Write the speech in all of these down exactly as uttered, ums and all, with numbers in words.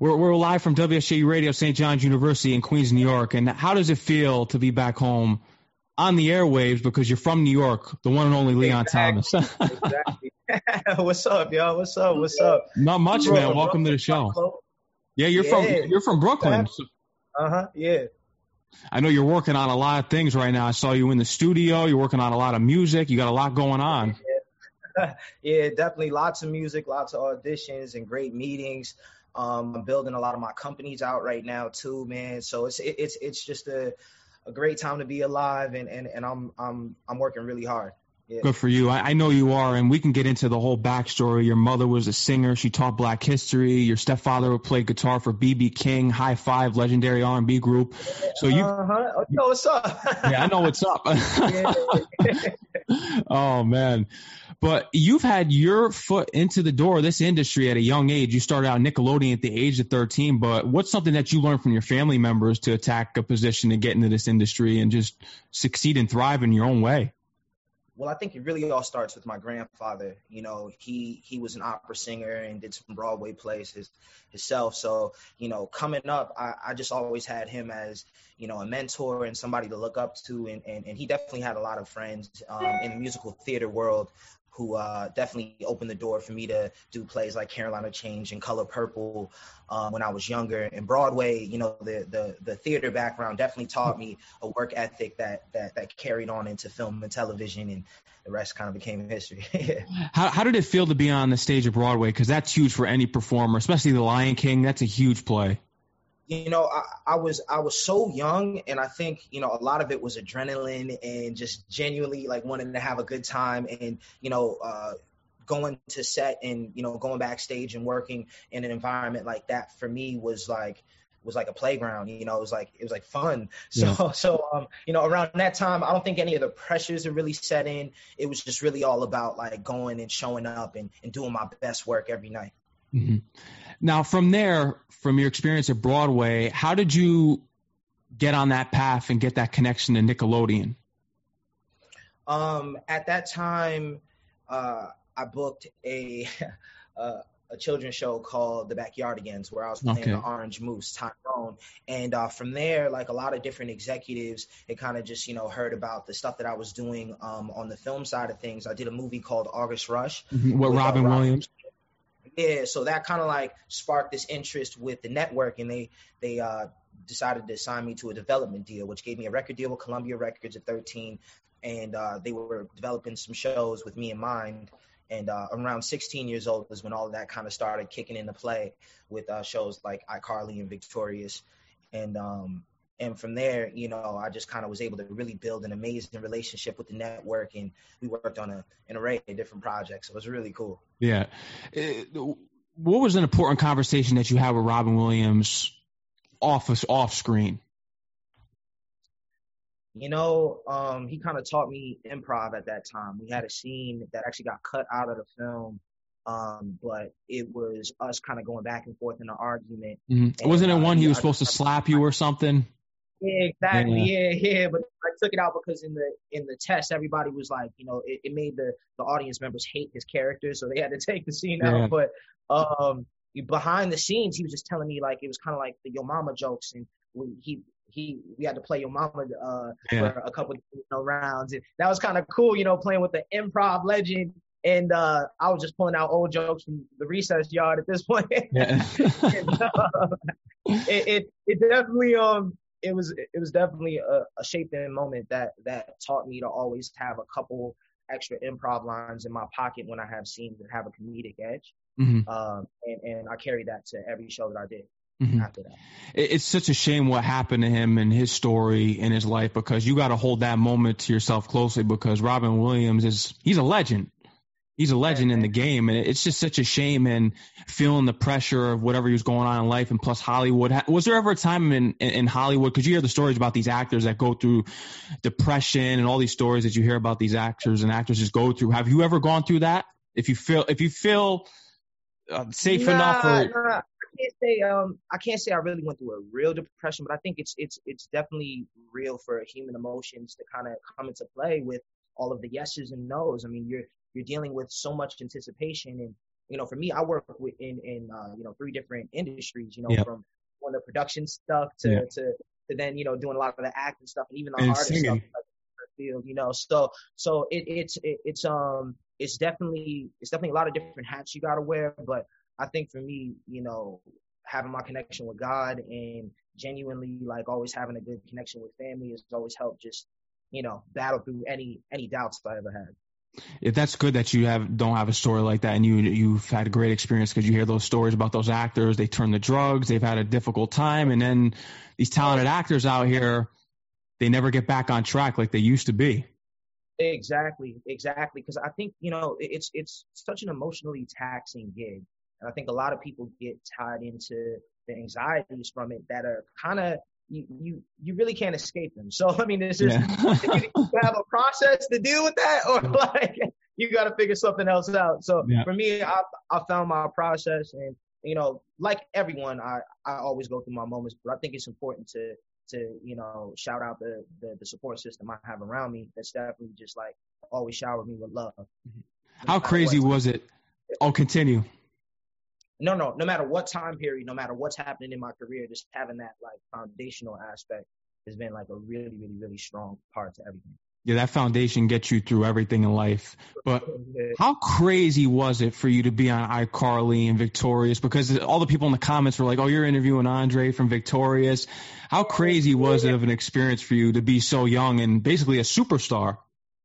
We're we're live from W S J U Radio, Saint John's University in Queens, New York. And how does it feel to be back home on the airwaves because you're from New York, the one and only Leon exactly. Thomas? Exactly. What's up, y'all? What's up? What's up? Not much, Bro, man. Welcome bro, to the show. bro. Yeah, you're Yeah. from you're from Brooklyn. So Uh huh. Yeah. I know you're working on a lot of things right now. I saw you in the studio. You're working on a lot of music. You got a lot going on. Yeah, yeah, definitely. Lots of music, lots of auditions, and great meetings. Um, I'm building a lot of my companies out right now too, man. So it's it, it's it's just a a great time to be alive, and and and I'm I'm I'm working really hard. Yeah. Good for you. I, I know you are, and we can get into the whole backstory. Your mother was a singer. She taught Black history. Your stepfather played guitar for B B King, High Five, legendary R and B group. So you, uh-huh. Oh, you know what's up? Yeah, I know what's up. Oh man, but you've had your foot into the door of this industry at a young age. You started out Nickelodeon at the age of thirteen. But what's something that you learned from your family members to attack a position and get into this industry and just succeed and thrive in your own way? Well, I think it really all starts with my grandfather. You know, he he was an opera singer and did some Broadway plays his himself. So, you know, coming up, I, I just always had him as, you know, a mentor and somebody to look up to. And, and, and he definitely had a lot of friends um, in the musical theater world who uh, definitely opened the door for me to do plays like Carolina Change and Color Purple um, when I was younger. And Broadway, you know, the, the the theater background definitely taught me a work ethic that that that carried on into film and television, and the rest kind of became history. how, how did it feel to be on the stage of Broadway? Because that's huge for any performer, especially The Lion King. That's a huge play. You know, I, I was I was so young, and I think, you know, a lot of it was adrenaline and just genuinely like wanting to have a good time, and, you know, uh, going to set and, you know, going backstage and working in an environment like that for me was like was like a playground. You know, it was like it was like fun. So yeah. so um, you know, around that time, I don't think any of the pressures had really set in. It was just really all about like going and showing up and, and doing my best work every night. Mm-hmm. Now, from there, from your experience at Broadway, how did you get on that path and get that connection to Nickelodeon? Um, at that time, uh, I booked a uh, a children's show called The Backyardigans, where I was playing okay. the Orange Moose, Tyrone. And uh, from there, like a lot of different executives, it kind of just, you know, heard about the stuff that I was doing um, on the film side of things. I did a movie called August Rush. Mm-hmm. What, Robin, uh, Robin Williams? Yeah, so that kind of like sparked this interest with the network, and they they uh, decided to sign me to a development deal, which gave me a record deal with Columbia Records at thirteen, and uh, they were developing some shows with me in mind. And uh, around sixteen years old is when all of that kind of started kicking into play with uh, shows like iCarly and Victorious, and um, and from there, you know, I just kind of was able to really build an amazing relationship with the network, and we worked on a, an array of different projects. So it was really cool. Yeah. What was an important conversation that you had with Robin Williams off off screen? You know, um, he kind of taught me improv at that time. We had a scene that actually got cut out of the film, um, but it was us kind of going back and forth in an argument. Mm-hmm. Wasn't it one he was supposed to slap you or something? Yeah, exactly. Yeah. yeah, yeah. But I took it out because in the in the test, everybody was like, you know, it, it made the, the audience members hate his character, so they had to take the scene yeah. out. But um, behind the scenes, he was just telling me like it was kind of like the Yo Mama jokes, and we, he he we had to play Yo Mama uh, yeah. for a couple of you know, rounds, and that was kind of cool, you know, playing with the improv legend. And uh, I was just pulling out old jokes from the recess yard at this point. Yeah. and, uh, it, it it definitely um. It was it was definitely a, a shaping moment that that taught me to always have a couple extra improv lines in my pocket when I have scenes that have a comedic edge. Mm-hmm. Um, and, and I carried that to every show that I did mm-hmm. after that. It's such a shame what happened to him and his story in his life, because you got to hold that moment to yourself closely, because Robin Williams is he's a legend. He's a legend in the game, and it's just such a shame, and feeling the pressure of whatever he was going on in life, and plus Hollywood. Was there ever a time in, in, in Hollywood, because you hear the stories about these actors that go through depression and all these stories that you hear about these actors and actresses go through. Have you ever gone through that? If you feel if you feel uh, safe nah, enough? Or... Nah. I can't say um I can't say I really went through a real depression, but I think it's it's it's definitely real for human emotions to kind of come into play with all of the yeses and nos. I mean, you're You're dealing with so much anticipation, and you know, for me, I work with in in uh, you know three different industries. You know, Yeah. from on the production stuff to Yeah. to to then you know doing a lot of the acting stuff and even the And artist stuff. singing. Like, field, you know, so so it, it's it, it's um it's definitely it's definitely a lot of different hats you got to wear. But I think for me, you know, having my connection with God and genuinely like always having a good connection with family has always helped just you know battle through any any doubts I ever had. If that's good that you have don't have a story like that, and you you've had a great experience because you hear those stories about those actors. They turn to drugs. They've had a difficult time, and then these talented actors out here, they never get back on track like they used to be. Exactly, exactly. Because I think you know it's it's such an emotionally taxing gig, and I think a lot of people get tied into the anxieties from it that are kind of you, you you really can't escape them. So I mean, it's just Yeah. you, you have a process to deal with that, or like you got to figure something else out. So Yeah. for me, I I found my process, and you know, like everyone, I I always go through my moments, but I think it's important to to you know shout out the, the the support system I have around me. That's definitely just like always shower me with love. No How matter crazy what was it? Oh, continue. no, no, no matter what time period, no matter what's happening in my career, just having that like foundational aspect has been like a really, really, really strong part to everything. Yeah, that foundation gets you through everything in life. But Yeah. how crazy was it for you to be on iCarly and Victorious? Because all the people in the comments were like, "Oh, you're interviewing Andre from Victorious." How crazy was it of an experience for you to be so young and basically a superstar?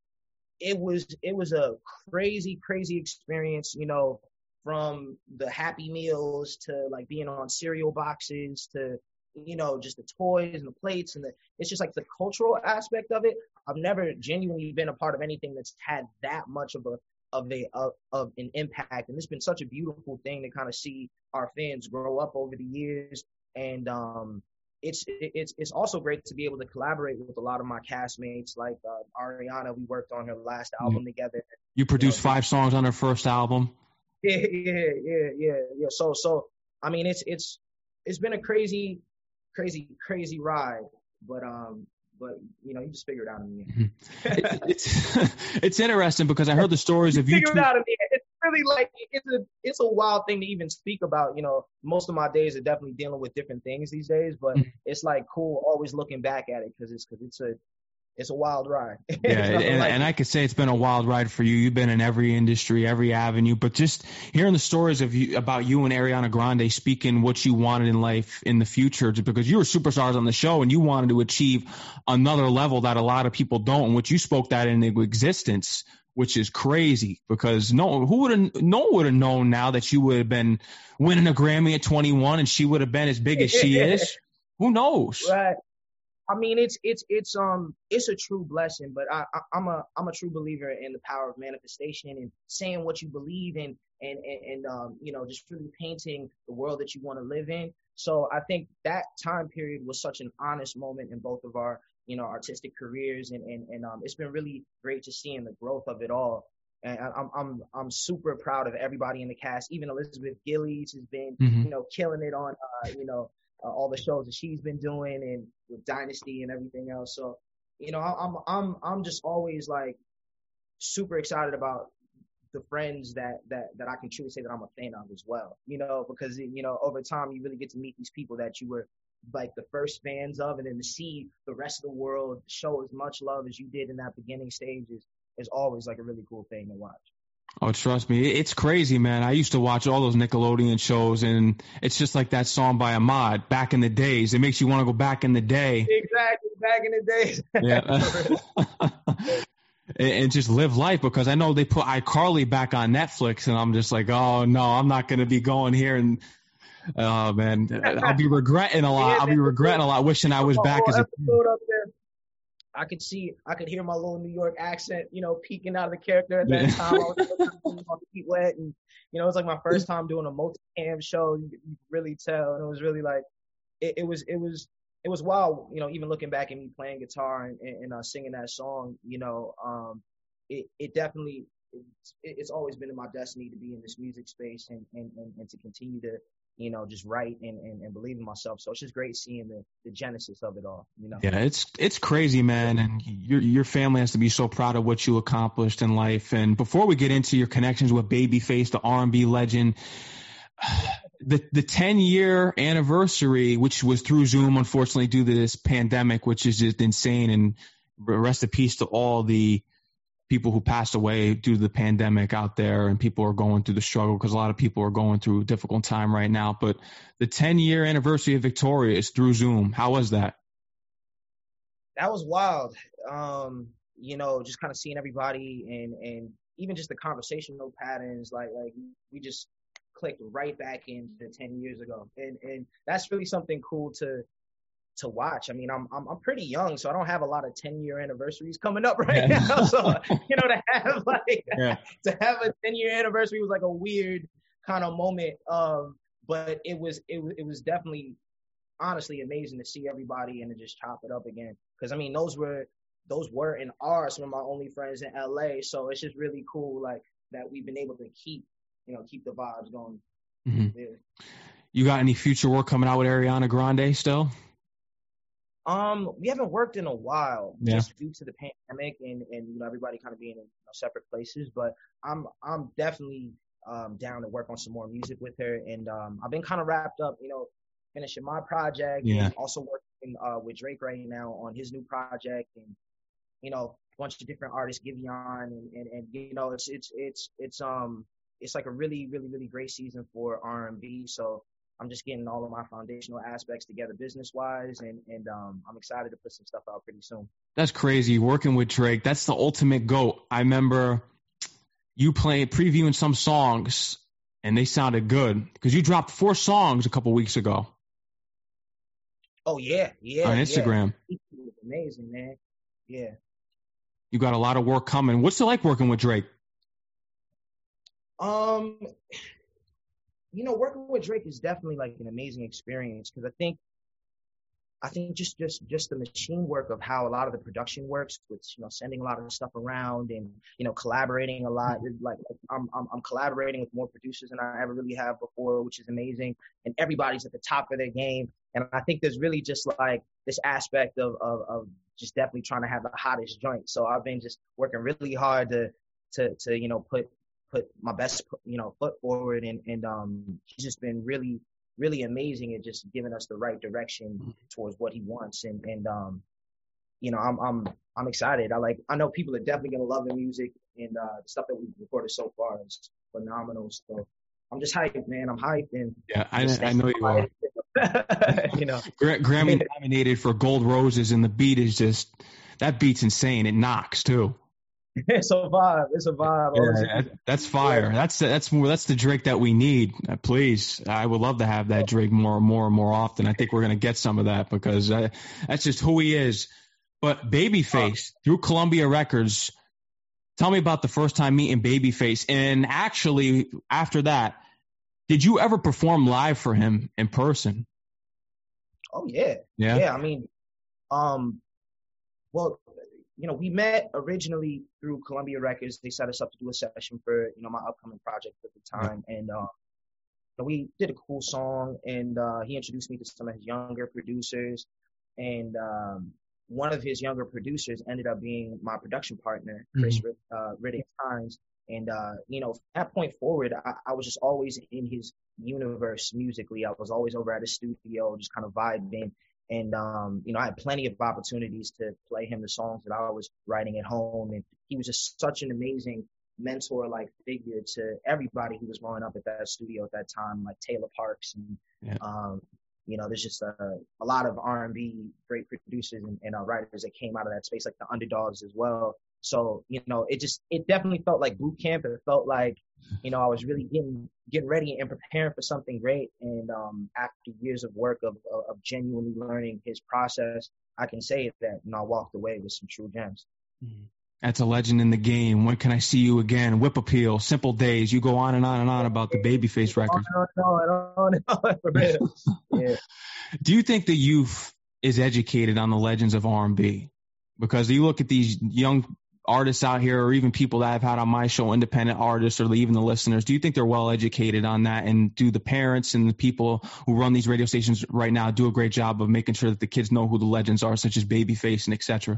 It was it was a crazy, crazy experience, you know, from the Happy Meals to like being on cereal boxes to you know just the toys and the plates and the it's just like the cultural aspect of it. I've never genuinely been a part of anything that's had that much of a of a of, of an impact, and it's been such a beautiful thing to kind of see our fans grow up over the years. And um it's it's it's also great to be able to collaborate with a lot of my castmates like uh, Ariana. We worked on her last album together. You You know, produced five songs on her first album. yeah, yeah, yeah, yeah, yeah. So, so I mean, it's it's it's been a crazy, crazy, crazy ride. But um, but you know, you just figure it out in the end. It, it's it's interesting because I heard the stories of you Figure it two. out in the end. It's really like it's a it's a wild thing to even speak about. You know, most of my days are definitely dealing with different things these days, but it's like cool always looking back at it because it's because it's a it's a wild ride. Yeah, and, like and I could say it's been a wild ride for you. You've been in every industry, every avenue, but just hearing the stories of you about you and Ariana Grande speaking what you wanted in life in the future, just because you were superstars on the show and you wanted to achieve another level that a lot of people don't, and which you spoke that into existence, which is crazy because no, who would have, no one would have known now that you would have been winning a Grammy at twenty-one and she would have been as big as she is. Who knows? right. I mean, it's it's it's um it's a true blessing, but I, I I'm a I'm a true believer in the power of manifestation and saying what you believe in and and, and um you know just really painting the world that you want to live in. So I think that time period was such an honest moment in both of our you know artistic careers, and and and um it's been really great to see in the growth of it all. And I, I'm I'm I'm super proud of everybody in the cast. Even Elizabeth Gillies has been Mm-hmm. you know killing it on uh, you know uh, all the shows that she's been doing and with Dynasty and everything else. So, you know, I'm I'm I'm just always like super excited about the friends that that that I can truly say that I'm a fan of as well. You know, because you know over time you really get to meet these people that you were like the first fans of, and then to see the rest of the world show as much love as you did in that beginning stage is is always like a really cool thing to watch. Oh, trust me, it's crazy, man. I used to watch all those Nickelodeon shows, and it's just like that song by Ahmad, Back in the Days. It makes you want to go back in the day. Exactly, back in the days. Yeah. and, and just live life, because I know they put iCarly back on Netflix, and I'm just like, oh, no, I'm not going to be going here. And, oh, man, I'll be regretting a lot. Yeah, I'll be regretting a lot, wishing I was back as a episode up there. I could see, I could hear my little New York accent, you know, peeking out of the character at that Yeah. time. I was on Feet Wet, and you know, it was like my first time doing a multi-cam show. You could really tell, and it was really like, it, it was, it was, it was wild. You know, even looking back at me playing guitar and, and, and uh, singing that song, you know, um, it, it definitely, it's, it's always been in my destiny to be in this music space and, and, and, and to continue to, you know, just write and, and, and believe in myself. So it's just great seeing the, the genesis of it all, you know? Yeah, it's it's crazy, man. And your your family has to be so proud of what you accomplished in life. And before we get into your connections with Babyface, the R and B legend, the the ten year anniversary, which was through Zoom, unfortunately, due to this pandemic, which is just insane. And rest in peace to all the people who passed away due to the pandemic out there, and people are going through the struggle because a lot of people are going through a difficult time right now. But the ten year anniversary of Victoria is through Zoom. How was that? That was wild. Um, you know, just kind of seeing everybody and, and even just the conversational patterns, like, like we just clicked right back into ten years ago. And, and that's really something cool to, to watch. I mean, I'm, I'm I'm pretty young, so I don't have a lot of ten year anniversaries coming up right yeah. now. So, you know, to have like yeah. to have a ten year anniversary was like a weird kind of moment. Um, but it was it was it was definitely honestly amazing to see everybody and to just chop it up again. Because I mean, those were those were and are some of my only friends in L A. So it's just really cool, like that we've been able to keep you know keep the vibes going. Mm-hmm. Yeah. You got any future work coming out with Ariana Grande still? Um, we haven't worked in a while, yeah. just due to the pandemic and, and you know everybody kind of being in you know, separate places. But I'm I'm definitely um down to work on some more music with her, and um I've been kind of wrapped up, you know, finishing my project, yeah. and also working uh with Drake right now on his new project, and you know a bunch of different artists, Giveon, and, and and you know it's it's it's it's um it's like a really really really great season for R and B. So I'm just getting all of my foundational aspects together business-wise, and, and um, I'm excited to put some stuff out pretty soon. That's crazy. Working with Drake, that's the ultimate GOAT. I remember you playing, previewing some songs, and they sounded good, because you dropped four songs a couple weeks ago. Oh, yeah, yeah. On Instagram. Yeah. It was amazing, man. Yeah. You got a lot of work coming. What's it like working with Drake? Um... You know, working with Drake is definitely like an amazing experience because I think, I think just, just, just the machine work of how a lot of the production works with, you know, sending a lot of stuff around and, you know, collaborating a lot. Like I'm, I'm, I'm collaborating with more producers than I ever really have before, which is amazing. And everybody's at the top of their game. And I think there's really just like this aspect of, of, of just definitely trying to have the hottest joint. So I've been just working really hard to, to, to, you know, put, put my best, you know, foot forward, and, and um, he's just been really, really amazing at just giving us the right direction towards what he wants. And, and um, you know, I'm, I'm, I'm excited. I like, I know people are definitely going to love the music, and uh, the stuff that we've recorded so far is phenomenal. So I'm just hyped, man. I'm hyped. And yeah, I, I know you are. You know, Grammy nominated for Gold Roses, and the beat is just, that beat's insane. It knocks too. It's a vibe. It's a vibe. Yeah, that's fire. That's that's more. That's the Drake that we need. Uh, please, I would love to have that Drake more and more and more often. I think we're gonna get some of that because uh, that's just who he is. But Babyface through Columbia Records. Tell me about the first time meeting Babyface, and actually after that, did you ever perform live for him in person? Oh yeah, yeah. Yeah, I mean, um, well. You know, we met originally through Columbia Records. They set us up to do a session for, you know, my upcoming project at the time. And uh, we did a cool song, and uh, he introduced me to some of his younger producers. And um, one of his younger producers ended up being my production partner, Chris mm-hmm. uh, Riddick Hines. And, uh, you know, from that point forward, I, I was just always in his universe musically. I was always over at his studio, just kind of vibing. And, um, you know, I had plenty of opportunities to play him the songs that I was writing at home. And he was just such an amazing mentor-like figure to everybody who was growing up at that studio at that time, like Taylor Parks. And, yeah. um, you know, there's just a, a lot of R and B great producers and, and uh, writers that came out of that space, like the Underdogs as well. So, you know, it just, it definitely felt like boot camp. It felt like, you know, I was really getting, getting ready and preparing for something great. And um, after years of work of, of, of genuinely learning his process, I can say that, you know, I walked away with some true gems. That's a legend in the game. When can I see you again? Whip Appeal, Simple Days. You go on and on and on about the Babyface records. On and on and on and on. Yeah. Do you think the youth is educated on the legends of R and B? Because you look at these young artists out here, or even people that I've had on my show, independent artists, or even the listeners, do you think they're well educated on that? And do the parents and the people who run these radio stations right now do a great job of making sure that the kids know who the legends are, such as Babyface and et cetera?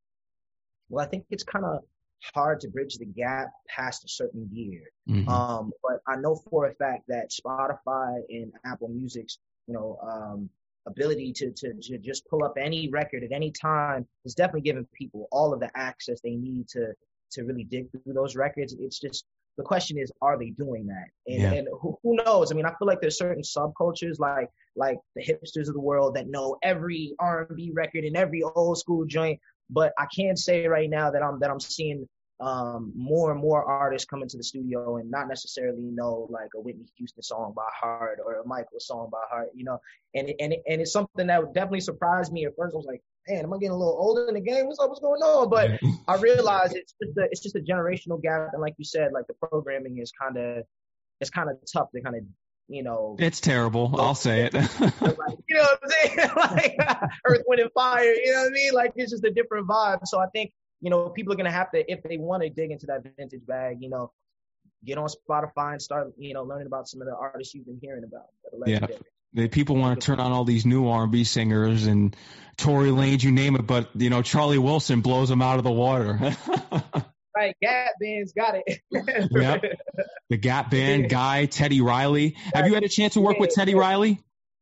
Well, I think it's kind of hard to bridge the gap past a certain year. Mm-hmm. Um, but I know for a fact that Spotify and Apple Music's, you know, um, ability to, to to just pull up any record at any time is definitely giving people all of the access they need to to really dig through those records. It's just, the question is, are they doing that? And, yeah. and who, who knows? I mean, I feel like there's certain subcultures like like the hipsters of the world that know every R and B record and every old school joint. But I can say right now that I'm that I'm seeing um, more and more artists come into the studio and not necessarily know like a Whitney Houston song by heart or a Michael song by heart, you know. And and and it's something that definitely surprised me at first. I was like, man, am I getting a little older in the game? What's up? What's going on? But I realized it's just a, it's just a generational gap. And like you said, like the programming is kind of it's kind of tough to kind of, you know. It's terrible. I'll say it. Like, you know what I'm saying? Like Earth, Wind, and Fire. You know what I mean? Like it's just a different vibe. So I think, you know, people are going to have to, if they want to dig into that vintage bag, you know, get on Spotify and start, you know, learning about some of the artists you've been hearing about. Yeah. The people want to turn on all these new R and B singers and Tory Lanez, you name it, but, you know, Charlie Wilson blows them out of the water. Right. Gap Band's got it. Yep. The Gap Band, Guy, Teddy Riley. Have you had a chance to work with Teddy Riley?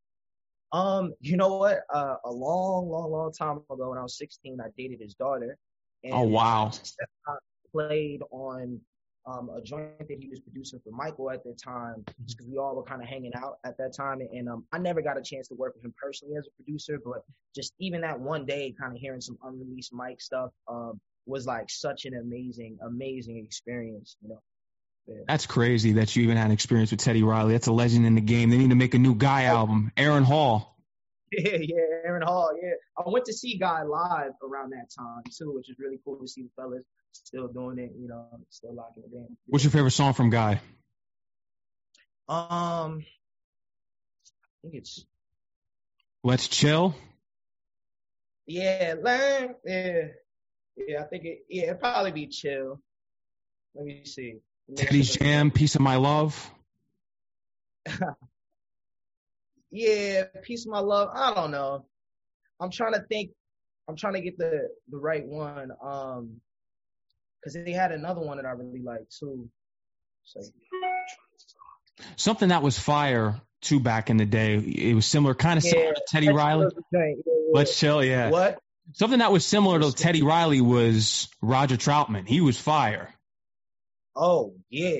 Um, you know what? Uh, a long, long, long time ago when I was sixteen, I dated his daughter. And oh, wow. I played on um, a joint that he was producing for Michael at the time, just because we all were kind of hanging out at that time. And um, I never got a chance to work with him personally as a producer, but just even that one day, kind of hearing some unreleased Mike stuff um, was like such an amazing, amazing experience, you know. Yeah. That's crazy that you even had an experience with Teddy Riley. That's a legend in the game. They need to make a new Guy album. Aaron Hall. Yeah, yeah, Aaron Hall, yeah. I went to see Guy live around that time, too, which is really cool to see the fellas still doing it, you know, still locking it in. What's your favorite song from Guy? Um, I think it's... Let's Chill? Yeah, learn, yeah. Yeah, I think it, yeah, it'd probably be Chill. Let me see. Teddy's Jam, Piece of My Love? Yeah, Piece of My Love. I don't know. I'm trying to think. I'm trying to get the, the right one. Um, because they had another one that I really liked too. So. Something that was fire too back in the day. It was similar, kind of yeah, similar to Teddy Riley. Yeah, yeah. Let's Chill, yeah. What? Something that was similar to Teddy Riley was Roger Troutman. He was fire. Oh, yeah.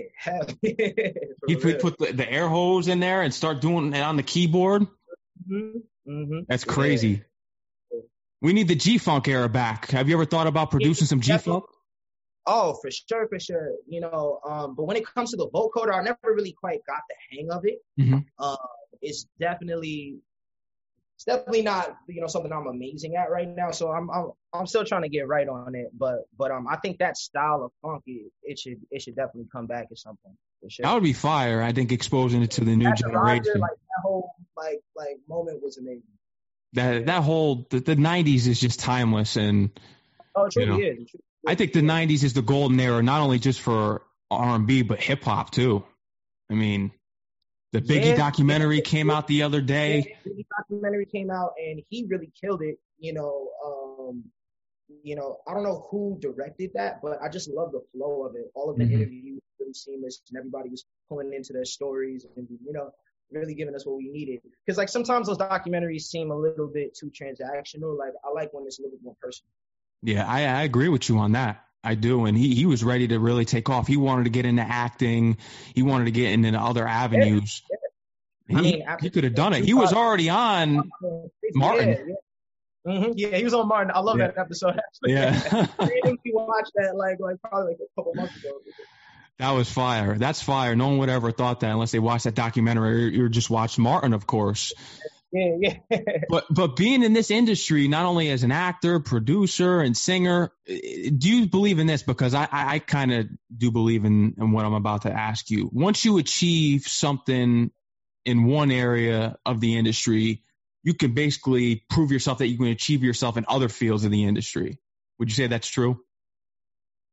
He put, put the, the air hose in there and start doing it on the keyboard. Mm-hmm. Mm-hmm. That's crazy. Yeah. We need the G-Funk era back. Have you ever thought about producing yeah, some G-Funk? Oh, for sure, for sure. You know, um, but when it comes to the vocoder, I never really quite got the hang of it. Mm-hmm. Uh, it's definitely... It's definitely not, you know, something I'm amazing at right now. So I'm, I'm, I'm still trying to get right on it. But, but um, I think that style of funk, it, it should, it should definitely come back at some point. For sure. That would be fire. I think exposing it to the new That's generation. Roger, like that whole, like, like moment was amazing. That, that whole, the, the nineties is just timeless, and oh, it truly you know, is. It truly I think the nineties is the golden era, not only just for R and B but hip hop too. I mean. The Biggie yeah, documentary yeah, came out the other day. Yeah, the Biggie documentary came out, and he really killed it. You know, um, you know, I don't know who directed that, but I just love the flow of it. All of the mm-hmm. interviews were really seamless, and everybody was pulling into their stories, and you know, really giving us what we needed. Because like sometimes those documentaries seem a little bit too transactional. Like I like when it's a little bit more personal. Yeah, I, I agree with you on that. I do, and he, he was ready to really take off. He wanted to get into acting. He wanted to get into other avenues. Yeah, yeah. He, I mean, he could have done it. He was already on Martin. Yeah, yeah. Mm-hmm. yeah, he was on Martin. I love yeah. that episode. Actually. Yeah, we watched that like like probably like a couple months ago. That was fire. That's fire. No one would ever thought that unless they watched that documentary. You just watched Martin, of course. Yeah, yeah. but but being in this industry, not only as an actor, producer, and singer, do you believe in this? Because I, I, I kind of do believe in, in what I'm about to ask you. Once you achieve something in one area of the industry, you can basically prove yourself that you can achieve yourself in other fields of the industry. Would you say that's true?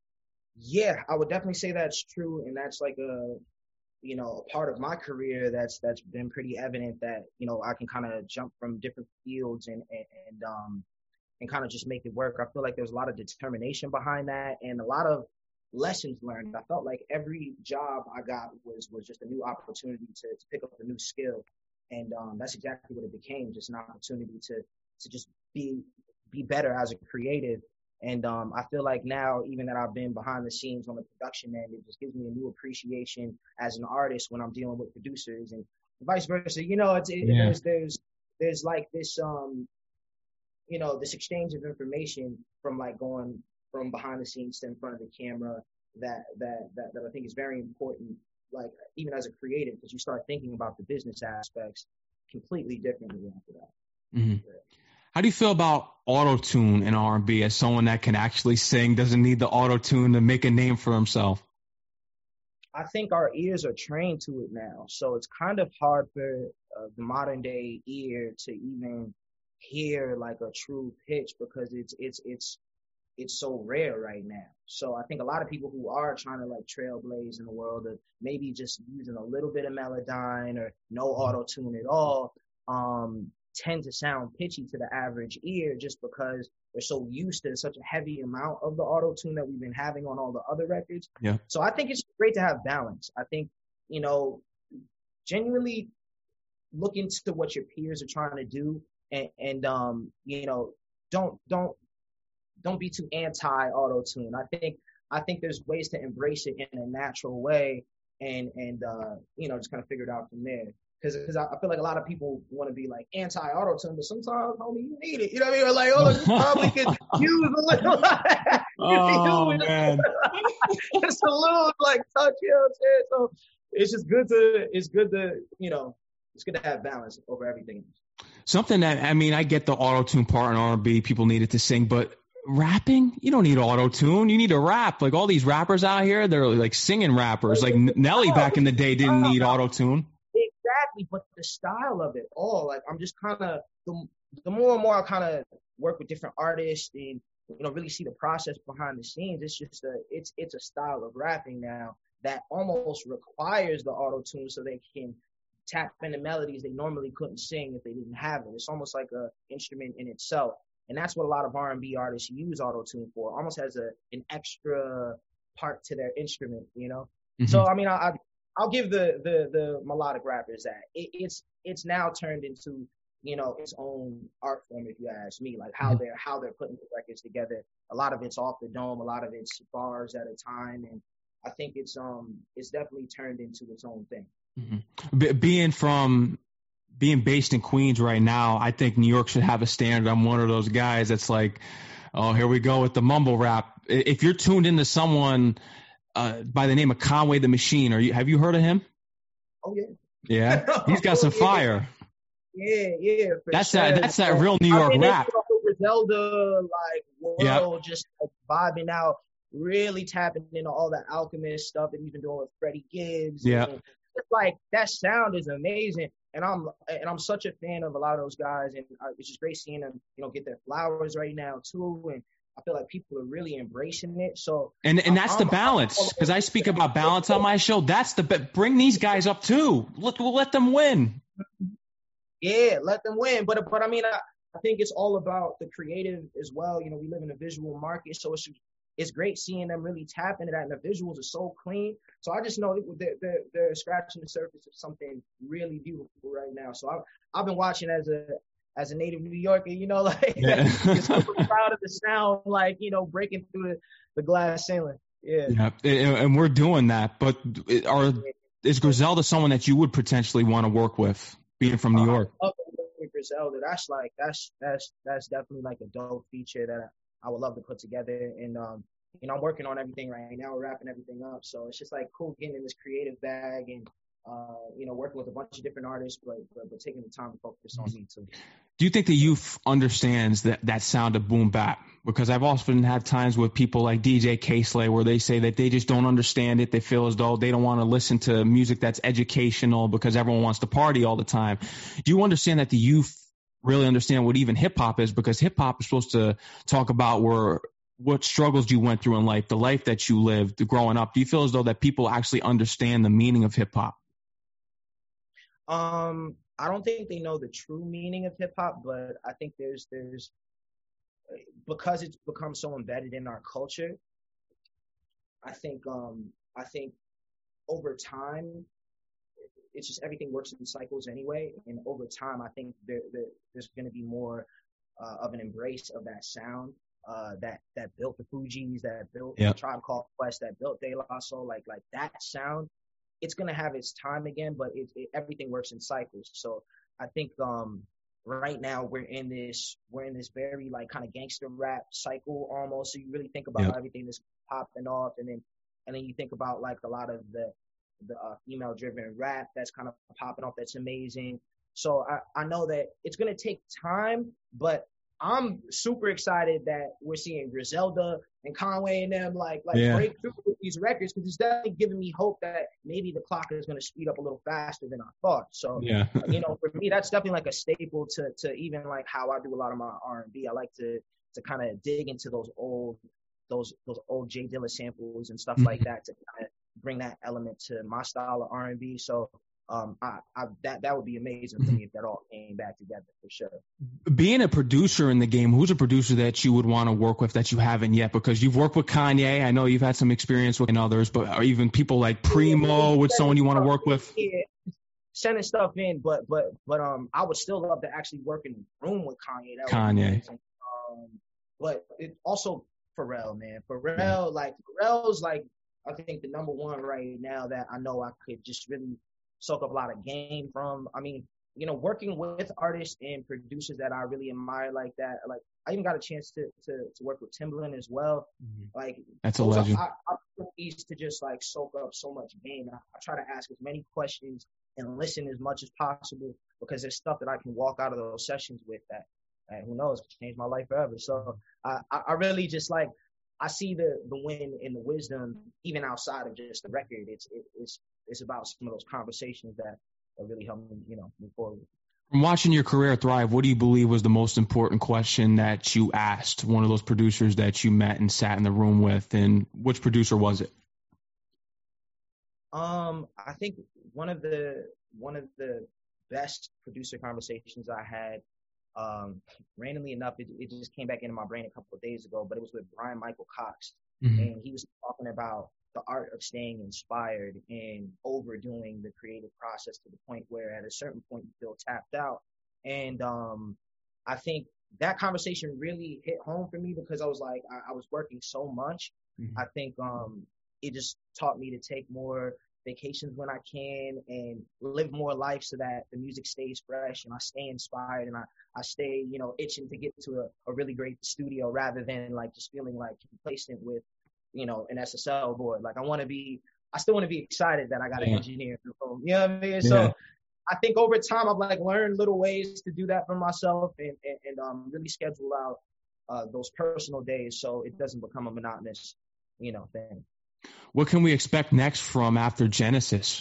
Yeah, I would definitely say that's true, and that's like a you know a part of my career that's that's been pretty evident that you know I can kind of jump from different fields and and, and um and kind of just make it work. I feel like there's a lot of determination behind that and a lot of lessons learned. I felt like every job I got was was just a new opportunity to, to pick up a new skill, and um, that's exactly what it became, just an opportunity to to just be be better as a creative. And um, I feel like now, even that I've been behind the scenes on the production end, it just gives me a new appreciation as an artist when I'm dealing with producers and vice versa. You know, it's it, yeah. there's there's there's like this um you know, this exchange of information from like going from behind the scenes to in front of the camera that that that, that I think is very important, like even as a creative, because you start thinking about the business aspects completely differently after that. Mm-hmm. Yeah. How do you feel about auto-tune in R and B as someone that can actually sing, doesn't need the auto-tune to make a name for himself? I think our ears are trained to it now, so it's kind of hard for uh, the modern day ear to even hear like a true pitch because it's it's it's it's so rare right now. So I think a lot of people who are trying to like trailblaze in the world of maybe just using a little bit of Melodyne or no auto-tune at all um tend to sound pitchy to the average ear just because they're so used to such a heavy amount of the auto-tune that we've been having on all the other records. Yeah. So I think it's great to have balance. I think, you know, genuinely look into what your peers are trying to do and, and um, you know, don't don't don't be too anti auto-tune. I think I think there's ways to embrace it in a natural way and and uh, you know, just kind of figure it out from there. Because because I feel like a lot of people want to be like anti auto-tune, but sometimes, homie, you need it. You know what I mean? Or like, oh, you probably could use a little. Oh man, it's a little like touch. You know what I'm saying? So it's just good to it's good to you know it's good to have balance over everything. Something that I mean, I get the auto-tune part in R and B. People need it to sing, but rapping, you don't need auto-tune. You need to rap. Like all these rappers out here, they're like singing rappers. Like Nelly back in the day didn't need auto-tune. Exactly, but the style of it all, like I'm just kind of the, the more and more I kind of work with different artists and you know really see the process behind the scenes. It's just a it's it's a style of rapping now that almost requires the auto-tune so they can tap into melodies they normally couldn't sing if they didn't have it. It's almost like a instrument in itself, and that's what a lot of R and B artists use auto-tune for, almost as a an extra part to their instrument, you know. Mm-hmm. So I mean, I. I I'll give the, the, the melodic rappers that. It, it's it's now turned into, you know, its own art form, if you ask me, like how they're how they're putting the records together. A lot of it's off the dome, a lot of it's bars at a time, and I think it's um it's definitely turned into its own thing. Mm-hmm. Be- being from being based in Queens right now, I think New York should have a standard. I'm one of those guys that's like, oh, here we go with the mumble rap. If you're tuned into someone Uh, by the name of Conway the Machine. Are you? Have you heard of him? Oh yeah. Yeah, he's got some oh, yeah. fire. Yeah, yeah. That's sure. that. That's that real New York I mean, rap. Griselda, like world, yep. just like, vibing out, really tapping into all that Alchemist stuff that he's been doing with Freddie Gibbs. Yeah. It's like that sound is amazing, and I'm and I'm such a fan of a lot of those guys, and it's just great seeing them, you know, get their flowers right now too, and I feel like people are really embracing it. So and and that's I'm, the balance, because I speak about balance on my show. That's the bring these guys up too. Let we'll let them win. Yeah, let them win. But but I mean, I, I think it's all about the creative as well. You know, we live in a visual market, so it's it's great seeing them really tap into that, and the visuals are so clean. So I just know they're they're, they're scratching the surface of something really beautiful right now. So I I've been watching as a as a native New Yorker, you know, like yeah. just so proud of the sound, like, you know, breaking through the, the glass ceiling. Yeah. yeah. And we're doing that. But are is Griselda someone that you would potentially want to work with, being from New York? I love with Griselda. That's like that's that's that's definitely like a dope feature that I would love to put together. And um, you know, I'm working on everything right now, we're wrapping everything up. So it's just like cool getting in this creative bag and uh, you know, working with a bunch of different artists, but, but but taking the time to focus on me too. Do you think the youth understands that, that sound of boom bap? Because I've often had times with people like D J K-Slay where they say that they just don't understand it. They feel as though they don't want to listen to music that's educational because everyone wants to party all the time. Do you understand that the youth really understand what even hip hop is? Because hip hop is supposed to talk about where what struggles you went through in life, the life that you lived growing up, do you feel as though that people actually understand the meaning of hip hop? Um, I don't think they know the true meaning of hip hop, but I think there's there's because it's become so embedded in our culture. I think um I think over time, it's just everything works in cycles anyway, and over time, I think there, there there's going to be more uh, of an embrace of that sound uh, that that built the Fugees, that built Yep. the Tribe Called Quest, that built De La Soul, like like that sound. It's gonna have its time again, but it, it, everything works in cycles. So I think um, right now we're in this we're in this very like kind of gangster rap cycle almost. So you really think about Yep. everything that's popping off, and then and then you think about like a lot of the the uh, female driven rap that's kind of popping off. That's amazing. So I, I know that it's gonna take time, but I'm super excited that we're seeing Griselda and Conway and them like like Yeah. break through with these records, because it's definitely giving me hope that maybe the clock is going to speed up a little faster than I thought. So Yeah. you know, for me, that's definitely like a staple to to even like how I do a lot of my R and B. I like to to kind of dig into those old those those old Jay Dilla samples and stuff like that to kind of bring that element to my style of R and B. So um, I, I that that would be amazing for me if that all came back together for sure. Being a producer in the game, who's a producer that you would want to work with that you haven't yet? Because you've worked with Kanye. I know you've had some experience with others, but or even people like Primo, with someone you want to work with? Yeah, sending stuff in, but but but um, I would still love to actually work in the room with Kanye. That would be Kanye. amazing. Um, but it also Pharrell, man. Pharrell, like Pharrell's like I think the number one right now that I know I could just really soak up a lot of game from. I mean, you know, working with artists and producers that I really admire like that. Like I even got a chance to to, to work with Timbaland as well. Like That's a those legend. are opportunities to just like soak up so much game. I, I try to ask as many questions and listen as much as possible, because there's stuff that I can walk out of those sessions with that, and who knows, could change my life forever. So I, I really just like, I see the the win and the wisdom even outside of just the record. It's it, it's it's about some of those conversations that, that really help me, you know, move forward. From watching your career thrive, what do you believe was the most important question that you asked one of those producers that you met and sat in the room with, and which producer was it? Um, I think one of the one of the best producer conversations I had, um, randomly enough, it, it just came back into my brain a couple of days ago, but it was with Brian Michael Cox, mm-hmm. and he was talking about the art of staying inspired and overdoing the creative process to the point where at a certain point you feel tapped out. And um, I think that conversation really hit home for me, because I was like, I, I was working so much. Mm-hmm. I think um, it just taught me to take more vacations when I can and live more life so that the music stays fresh and I stay inspired and I, I stay, you know, itching to get to a, a really great studio, rather than like just feeling like complacent with, you know, an S S L board. Like I want to be, I still want to be excited that I got yeah. an engineer. You know what I mean? Yeah. So I think over time I've like learned little ways to do that for myself, and, and, and um, really schedule out uh, those personal days so it doesn't become a monotonous, you know, thing. What can we expect next from After Genesis?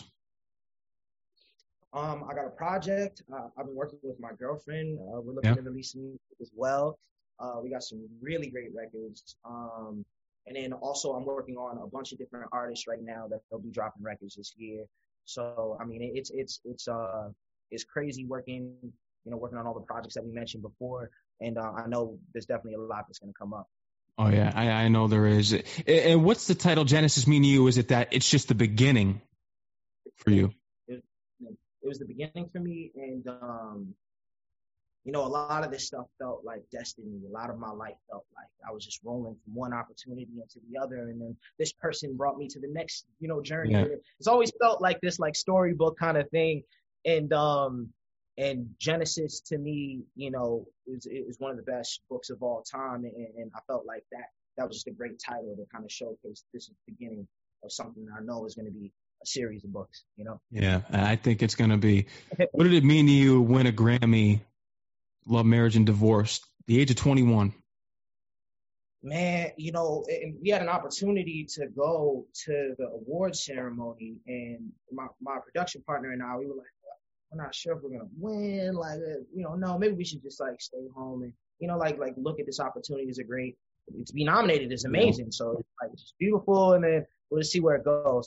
Um, I got a project. Uh, I've been working with my girlfriend. Uh, we're looking yeah. to release music as well. Uh, we got some really great records. Um, and then also I'm working on a bunch of different artists right now that they'll be dropping records this year. So, I mean, it's, it's, it's, uh, it's crazy working, you know, working on all the projects that we mentioned before. And uh, I know there's definitely a lot that's going to come up. Oh, yeah, I, I know there is. And what's the title Genesis mean to you? Is it that it's just the beginning for you? It, it was the beginning for me. And, um, you know, a lot of this stuff felt like destiny. A lot of my life felt like I was just rolling from one opportunity into the other. And then this person brought me to the next, you know, journey. Yeah. It's always felt like this like storybook kind of thing. And, um, And Genesis to me, you know, is is one of the best books of all time, and, and I felt like that that was just a great title to kind of showcase this is the beginning of something that I know is going to be a series of books, you know. Yeah, I think it's going to be. What did it mean to you win a Grammy, Love, Marriage, and Divorce, the age of twenty-one? Man, you know, and we had an opportunity to go to the award ceremony, and my my production partner and I, we were like, we're not sure if we're gonna win. Like, you know, no, maybe we should just like stay home and, you know, like like look at this opportunity as a great to be nominated is amazing. Yeah. So it's like it's beautiful, and then we'll just see where it goes.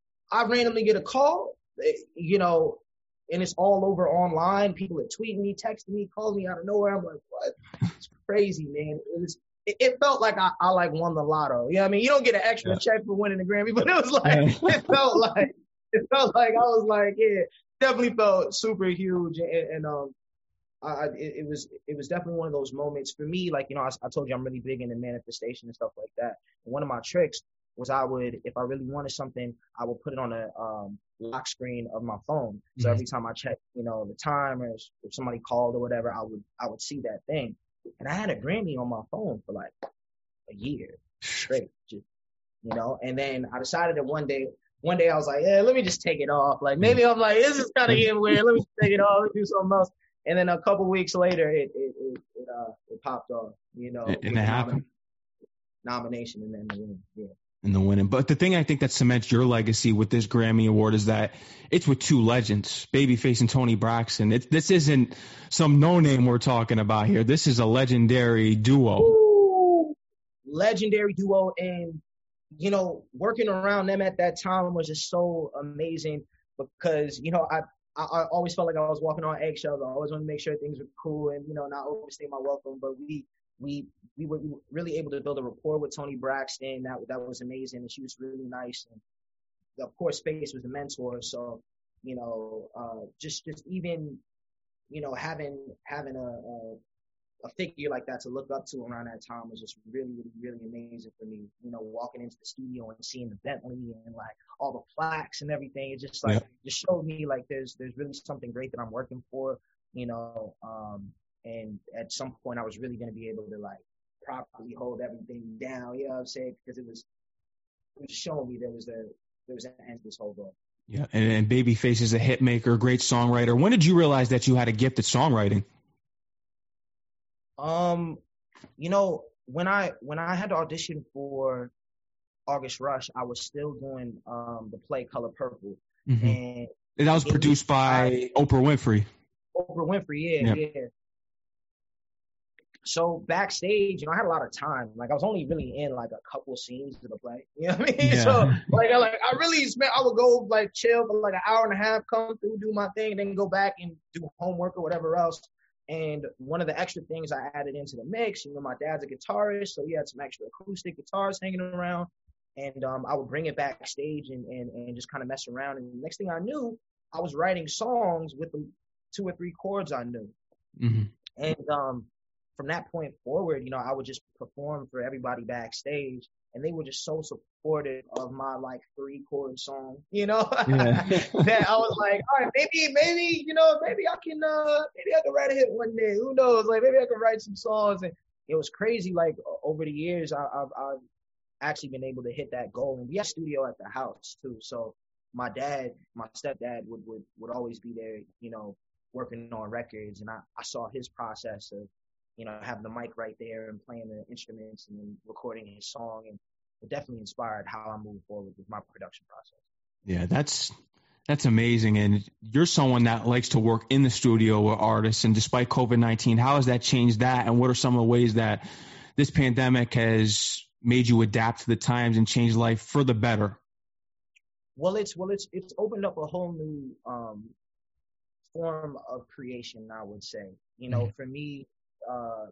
I randomly get a call, you know, and it's all over online. People are tweeting me, texting me, calling me out of nowhere. I'm like, what? It's crazy, man. It was. It, it felt like I, I like won the lotto. You know what I mean? You don't get an extra yeah. check for winning the Grammy, but it was like it felt like it felt like I was like, yeah, definitely felt super huge, and, and um. I, it, it was it was definitely one of those moments for me. Like, you know, I, I told you I'm really big into manifestation and stuff like that. And one of my tricks was I would, if I really wanted something, I would put it on a um, lock screen of my phone. So mm-hmm. every time I check, you know, the time or if somebody called or whatever, I would I would see that thing. And I had a Grammy on my phone for like a year straight, just, you know. And then I decided that one day, one day I was like, yeah, let me just take it off. Like maybe I'm like, this is kind of getting weird. Let me just take it off. Let me do something else. And then a couple weeks later, it it it, it, uh, it popped off, you know. And it happened. Nomination and then the win, yeah. And the winning. But the thing I think that cements your legacy with this Grammy Award is that it's with two legends, Babyface and Toni Braxton. It, this isn't some no-name we're talking about here. This is a legendary duo. Ooh, legendary duo. And, you know, working around them at that time was just so amazing because, you know, I, I, I always felt like I was walking on eggshells. I always wanted to make sure things were cool and, you know, not overstay my welcome. But we we we were really able to build a rapport with Toni Braxton. That that was amazing. And she was really nice. And of course, Space was the mentor. So, you know, uh, just just even, you know, having having a, a a figure like that to look up to around that time was just really, really, really amazing for me. You know, walking into the studio and seeing the Bentley and like all the plaques and everything, it just like, yeah. just showed me like there's, there's really something great that I'm working for, you know, um, and at some point I was really going to be able to like properly hold everything down. You know what I'm saying? Because it was, it was showing me there was a, there was an end to this whole book. Yeah. And, and Babyface is a hit maker, great songwriter. When did you realize that you had a gift at songwriting? Um, you know, when I when I had to audition for August Rush, I was still doing um the play Color Purple, mm-hmm. and, and that was produced by I, Oprah Winfrey. Oprah Winfrey, yeah, yeah, yeah. So backstage, you know, I had a lot of time. Like I was only really in like a couple scenes of the play. You know what I mean? Yeah. So like I like I really spent. I would go like chill for like an hour and a half, come through, do my thing, and then go back and do homework or whatever else. And one of the extra things I added into the mix, you know, my dad's a guitarist, so he had some extra acoustic guitars hanging around. And um, I would bring it backstage and, and, and just kind of mess around. And the next thing I knew, I was writing songs with the two or three chords I knew. Mm-hmm. And um, from that point forward, you know, I would just perform for everybody backstage. And they were just so supportive of my like three chord song, you know, yeah. that I was like, all right, maybe, maybe, you know, maybe I can, uh, maybe I can write a hit one day. Who knows? Like maybe I can write some songs. And it was crazy. Like over the years, I, I've, I've actually been able to hit that goal. And we had a studio at the house too. So my dad, my stepdad would, would, would always be there, you know, working on records. And I, I saw his process of, you know, having the mic right there and playing the instruments and then recording his song. And it definitely inspired how I move forward with my production process. Yeah, that's that's amazing. And you're someone that likes to work in the studio with artists. And despite COVID nineteen, how has that changed that? And what are some of the ways that this pandemic has made you adapt to the times and change life for the better? Well, it's well, it's it's opened up a whole new um, form of creation, I would say. You know, mm-hmm. for me, uh,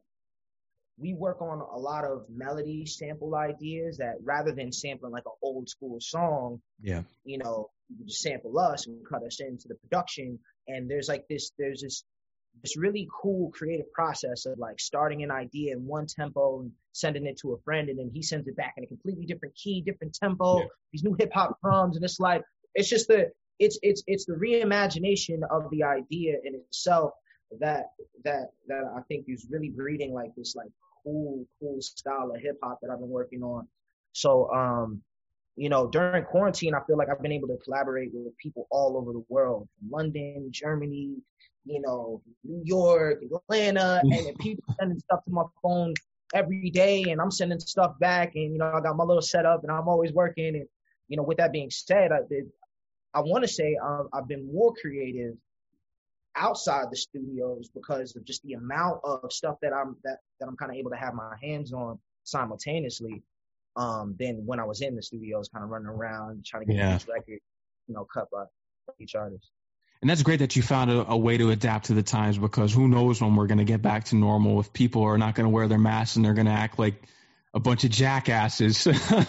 we work on a lot of melody sample ideas that rather than sampling like an old school song, yeah, you know, you just sample us and cut us into the production. And there's like this, there's this, this really cool creative process of like starting an idea in one tempo and sending it to a friend, and then he sends it back in a completely different key, different tempo, yeah. these new hip hop drums. And it's like, it's just the, it's, it's, it's the reimagination of the idea in itself that that that I think is really breeding like this like cool cool style of hip hop that I've been working on. So um you know, during quarantine I feel like I've been able to collaborate with people all over the world, from London, Germany, you know, New York, Atlanta, and people sending stuff to my phone every day, and I'm sending stuff back, and you know, I got my little setup and I'm always working. And you know, with that being said, I did I want to say uh, I've been more creative outside the studios because of just the amount of stuff that I'm that, that I'm kind of able to have my hands on. simultaneously um, than when I was in the studios, kind of running around trying to get Yeah. each record, you know, cut by each artist. And that's great that you found a, a way to adapt to the times, because who knows when we're going to get back to normal, if people are not going to wear their masks and they're going to act like a bunch of jackasses.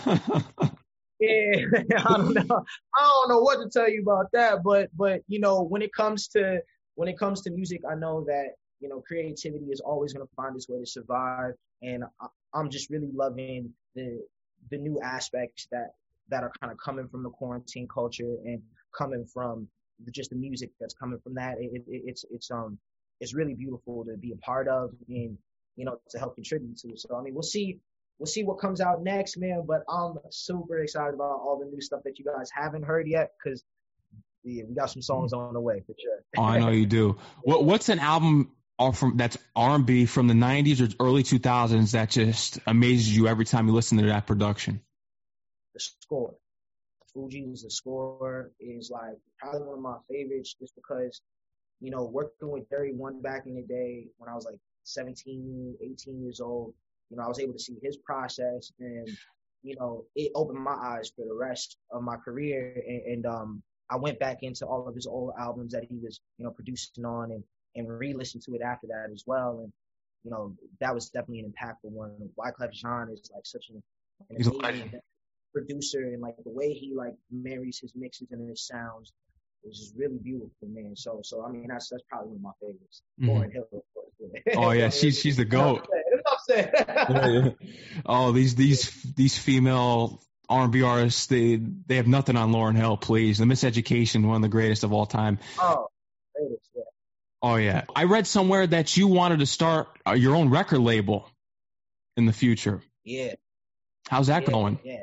Yeah, I don't know. I don't know what to tell you about that, but but you know, when it comes to when it comes to music, I know that you know creativity is always going to find its way to survive, and I, I'm just really loving the the new aspects that that are kind of coming from the quarantine culture and coming from just the music that's coming from that. It, it, it's it's um it's really beautiful to be a part of and you know to help contribute to. So I mean, we'll see. We'll see what comes out next, man. But I'm super excited about all the new stuff that you guys haven't heard yet, because yeah, we got some songs on the way for sure. Oh, I know you do. What What's an album from that's R and B from the nineties or early two thousands that just amazes you every time you listen to that production? The Score. Fugees, The Score is like probably one of my favorites, just because you know working with Jerry One back in the day when I was like seventeen, eighteen years old. You know, I was able to see his process, and you know, it opened my eyes for the rest of my career. And, and um, I went back into all of his old albums that he was, you know, producing on, and and re-listened to it after that as well. And you know, that was definitely an impactful one. Wyclef Jean is like such an, an He's a amazing legend. producer, and like the way he like marries his mixes and his sounds is just really beautiful, man. So, so I mean, that's that's probably one of my favorites. Mm-hmm. Lauryn Hill, of course. Oh yeah, she's she's the GOAT. Yeah, yeah. Oh, these these these female R and B artists, they they have nothing on Lauryn Hill. Please, The Miseducation, one of the greatest of all time. Oh, greatest, yeah. Oh yeah, I read somewhere that you wanted to start uh, your own record label in the future. Yeah. How's that yeah, going? Yeah.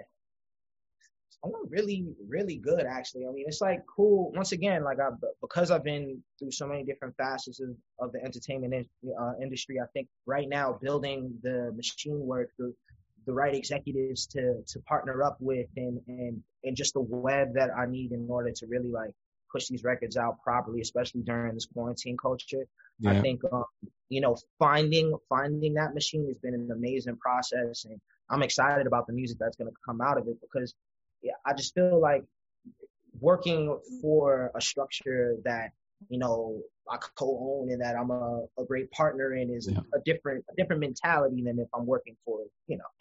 I'm really, really good, actually. I mean, it's like cool. Once again, like I, because I've been through so many different facets of, of the entertainment in, uh, industry, I think right now building the machine work, the, the right executives to to partner up with, and, and and just the web that I need in order to really like push these records out properly, especially during this quarantine culture. Yeah. I think, um, you know, finding finding that machine has been an amazing process, and I'm excited about the music that's going to come out of it, because yeah, I just feel like working for a structure that, you know, I co-own and that I'm a, a great partner in is yeah. a different a different mentality than if I'm working for, you know.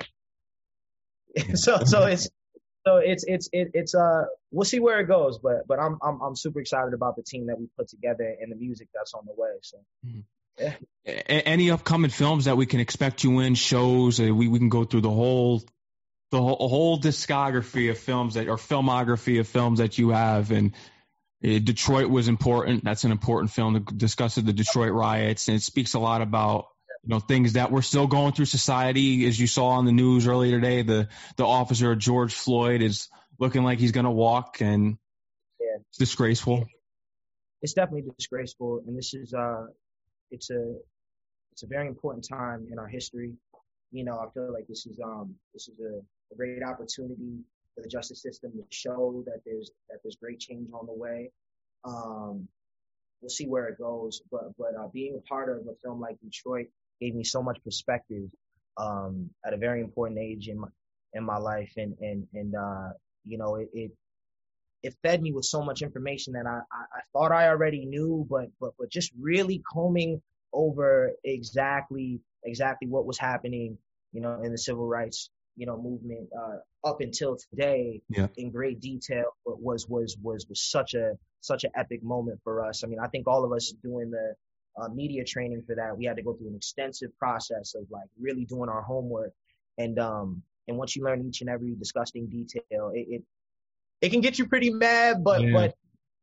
Yeah. so so it's so it's it's it, it's uh we'll see where it goes, but but I'm I'm I'm super excited about the team that we put together and the music that's on the way. So. Mm-hmm. Yeah. Any upcoming films that we can expect you in, shows? Uh, we we can go through the whole. The whole, whole discography of films that, or filmography of films that you have. And uh, Detroit was important. That's an important film to discuss the Detroit riots. And it speaks a lot about, you know, things that we're still going through society. As you saw on the news earlier today, the, the officer, George Floyd, is looking like he's going to walk, and yeah. It's disgraceful. It's definitely disgraceful. And this is, uh, it's a, it's a very important time in our history. You know, I feel like this is, um, this is a, a great opportunity for the justice system to show that there's that there's great change on the way. Um, we'll see where it goes, but but uh, being a part of a film like Detroit gave me so much perspective um, at a very important age in my in my life, and and and uh, you know it, it it fed me with so much information that I, I I thought I already knew, but but but just really combing over exactly exactly what was happening, you know, in the civil rights, you know, movement uh, up until today, yeah. in great detail, was was was was such a such an epic moment for us. I mean, I think all of us doing the uh, media training for that, we had to go through an extensive process of like really doing our homework, and um and once you learn each and every disgusting detail, it it, it can get you pretty mad, but yeah. but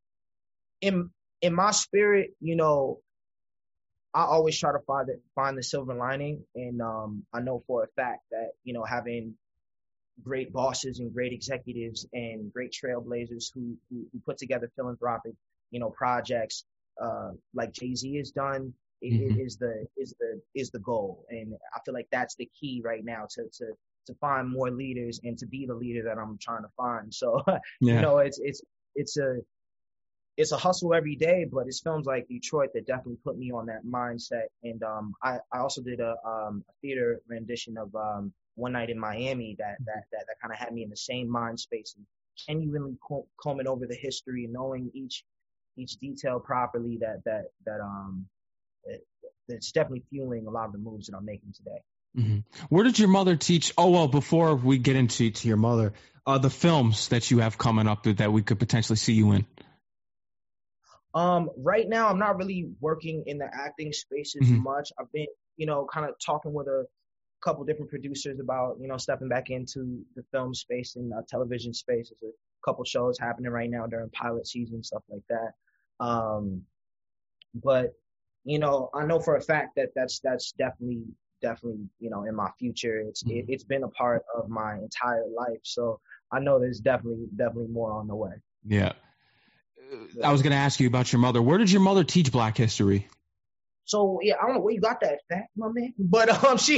in in my spirit, you know, I always try to find the, find the silver lining, and um, I know for a fact that, you know, having great bosses and great executives and great trailblazers who who, who put together philanthropic, you know, projects uh, like Jay-Z has done mm-hmm. is the is the is the goal, and I feel like that's the key right now to to to find more leaders and to be the leader that I'm trying to find. So yeah. you know, it's it's it's a It's a hustle every day, but it's films like Detroit that definitely put me on that mindset. And um, I, I also did a, um, a theater rendition of um, one night in Miami that that that, that kind of had me in the same mind space and genuinely combing over the history and knowing each each detail properly. That that that um it, it's definitely fueling a lot of the moves that I'm making today. Mm-hmm. Where did your mother teach? Oh, well, before we get into to your mother, uh, the films that you have coming up that we could potentially see you in. Um, right now, I'm not really working in the acting space as mm-hmm. much. I've been, you know, kind of talking with a couple different producers about, you know, stepping back into the film space and uh, television space. There's a couple shows happening right now during pilot season, stuff like that. Um, but, you know, I know for a fact that that's that's definitely, definitely, you know, in my future. It's mm-hmm. it, it's been a part of my entire life. So I know there's definitely, definitely more on the way. Yeah. I was going to ask you about your mother. Where did your mother teach Black history? So, yeah, I don't know where you got that fact, my man. But um, she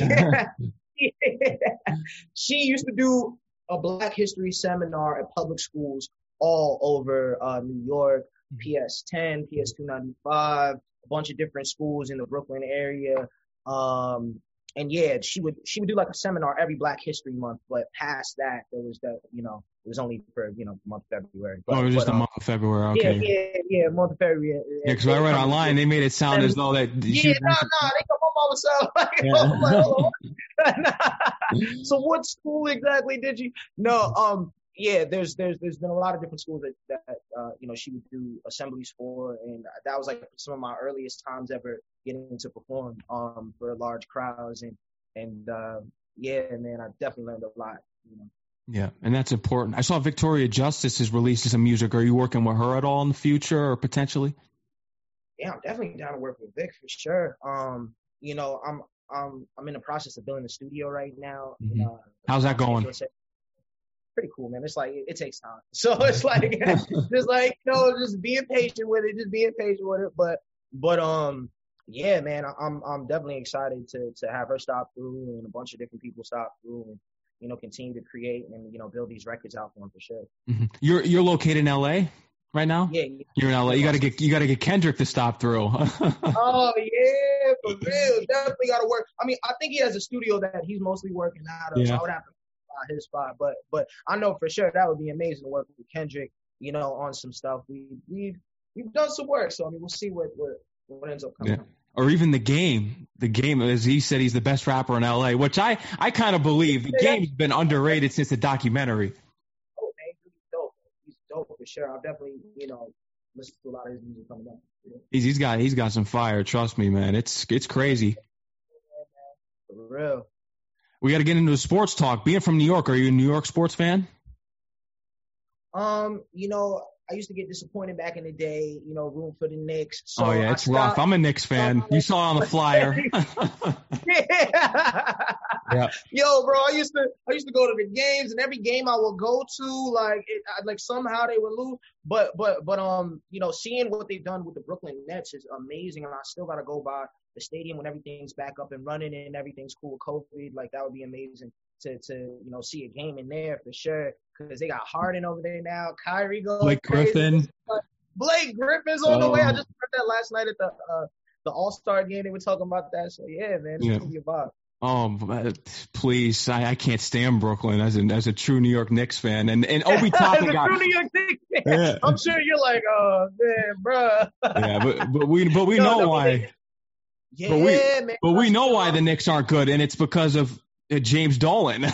she used to do a Black history seminar at public schools all over uh, New York, P S ten, P S two ninety-five, a bunch of different schools in the Brooklyn area. Um, and yeah, she would she would do like a seminar every Black History Month. But past that, there was that, you know, it was only for, you know, the month of February. But, oh, it was just but, the um, month of February. Okay. Yeah, yeah, yeah, month of February. Yeah, because I read online, they made it sound as though that. Yeah, no, no, they come up all the time. Like, yeah. So what school exactly did you? No, um, yeah, there's there's there's been a lot of different schools that that uh, you know, she would do assemblies for, and that was like some of my earliest times ever getting to perform um for large crowds, and and uh, yeah, man, I definitely learned a lot, you know. Yeah, and that's important. I saw Victoria Justice has released some music. Are you working with her at all in the future or potentially? Yeah, I'm definitely down to work with Vic for sure. Um, you know, I'm I'm I'm in the process of building a studio right now. Mm-hmm. Uh, How's that going? Pretty cool, man. It's like it, it takes time, so it's like just like you know, just being patient with it, just being patient with it. But but um, yeah, man, I'm I'm definitely excited to to have her stop through and a bunch of different people stop through and, you know, continue to create and, you know, build these records out for them for sure. Mm-hmm. You're you're located in L A right now? Yeah, yeah. You're in L A. You gotta get you gotta get Kendrick to stop through. Oh yeah, for real. Definitely gotta work. I mean, I think he has a studio that he's mostly working out of, yeah. So I would have to find his spot. But but I know for sure that would be amazing to work with Kendrick, you know, on some stuff. We we've we've done some work, so I mean we'll see what what, what ends up coming yeah. out. Or even the game. The game, as he said, he's the best rapper in L A, which I, I kind of believe. The game's been underrated since the documentary. Oh, man, he's dope. He's dope for sure. I'll definitely, you know, listen to a lot of his music coming up. Yeah. He's he's got he's got some fire. Trust me, man. It's it's crazy. For real. We got to get into the sports talk. Being from New York, are you a New York sports fan? Um, you know, I used to get disappointed back in the day, you know, rooting for the Knicks. So oh, yeah, it's rough. I'm a Knicks fan. You saw on the flyer. yeah. yeah. Yo, bro, I used to I used to go to the games, and every game I would go to, like, it, like somehow they would lose. But, but, but, um, you know, seeing what they've done with the Brooklyn Nets is amazing, and I still got to go by the stadium when everything's back up and running and everything's cool with COVID. Like, that would be amazing to, to you know, see a game in there for sure. Because they got Harden over there now. Kyrie goes Blake crazy. Griffin. Blake Griffin's on the oh. way. I just heard that last night at the uh, the All-Star game. They were talking about that. So, yeah, man, it's yeah. going to be a vibe. Oh, please. I, I can't stand Brooklyn as, an, as a true New York Knicks fan. And, and Obi Toppin got – true New York Knicks fan. Yeah. I'm sure you're like, oh, man, bro. yeah, but, but we but we no, know no, why. They, yeah, but we, man. But we know why the Knicks aren't good, and it's because of uh, James Dolan.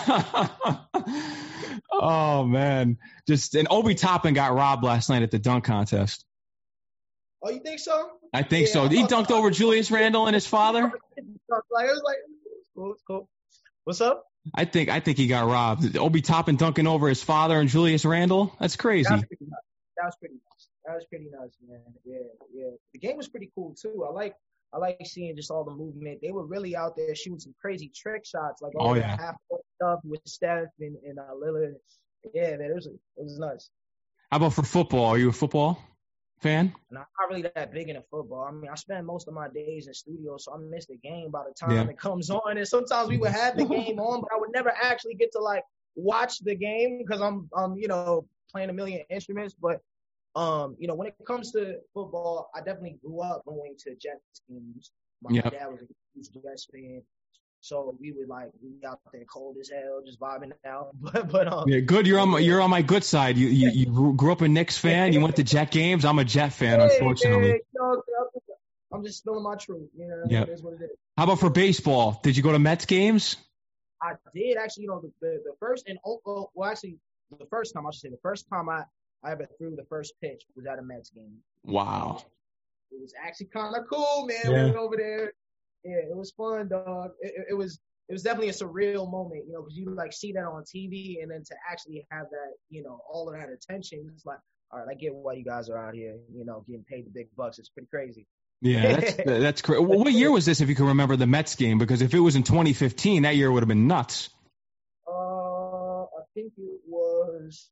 Oh, man. Just and Obi Toppin got robbed last night at the dunk contest. Oh, you think so? I think yeah, so. He dunked over Julius Randle and his father. Like, it was like, it's cool, it's cool. What's up? I think I think he got robbed. Obi Toppin dunking over his father and Julius Randle. That's crazy. That was pretty nuts. That was pretty nuts. That was pretty nuts, man. Yeah, yeah. The game was pretty cool too. I like I like seeing just all the movement. They were really out there shooting some crazy trick shots, like all oh, the yeah. half court stuff with Steph and, and uh, Lillard. Yeah, man, it was it was nuts. How about for football? Are you a football fan? And I'm not really that big into football. I mean, I spend most of my days in studio, so I miss the game by the time yeah. it comes on. And sometimes we would have the game on, but I would never actually get to like watch the game because I'm, I'm, you know, playing a million instruments. But, um, you know, when it comes to football, I definitely grew up going to Jets games. My yep. dad was a huge Jets fan. So we would like we out there cold as hell, just vibing out. But but um, Yeah, good. You're on my, you're on my good side. You you, you grew up a Knicks fan. You went to Jet games. I'm a Jet fan, hey unfortunately. man, you know, I'm just spilling my truth. You know, Yeah. it is what it is. How about for baseball? Did you go to Mets games? I did actually. You know, the the, the first and oh, well, actually, the first time I should say the first time I I ever threw the first pitch was at a Mets game. Wow. It was actually kind of cool, man. Yeah. We went over there. Yeah, it was fun, dog. It, it, it was it was definitely a surreal moment, you know, because you like see that on T V, and then to actually have that, you know, all of that attention, it's like, all right, I get why you guys are out here, you know, getting paid the big bucks. It's pretty crazy. Yeah, that's that's crazy. Well, what year was this, if you can remember the Mets game? Because if it was in twenty fifteen, that year would have been nuts. Uh, I think it was.